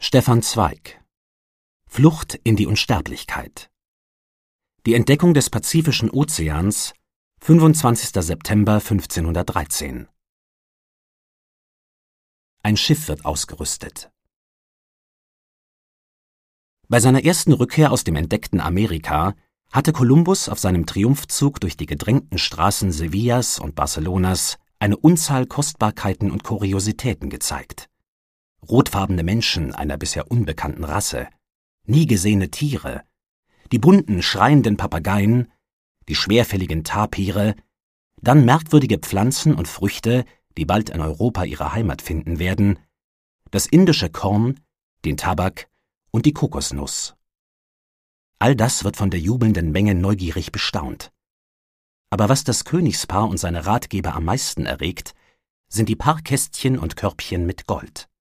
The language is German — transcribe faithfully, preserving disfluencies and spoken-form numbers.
Stefan Zweig: Flucht in die Unsterblichkeit. Die Entdeckung des Pazifischen Ozeans, fünfundzwanzigster September fünfzehnhundertdreizehn. Ein Schiff wird ausgerüstet. Bei seiner ersten Rückkehr aus dem entdeckten Amerika hatte Kolumbus auf seinem Triumphzug durch die gedrängten Straßen Sevillas und Barcelonas eine Unzahl Kostbarkeiten und Kuriositäten gezeigt. Rotfarbene Menschen einer bisher unbekannten Rasse, nie gesehene Tiere, die bunten, schreienden Papageien, die schwerfälligen Tapire, dann merkwürdige Pflanzen und Früchte, die bald in Europa ihre Heimat finden werden, das indische Korn, den Tabak und die Kokosnuss. All das wird von der jubelnden Menge neugierig bestaunt. Aber was das Königspaar und seine Ratgeber am meisten erregt, sind die paar Kästchen und Körbchen mit Gold.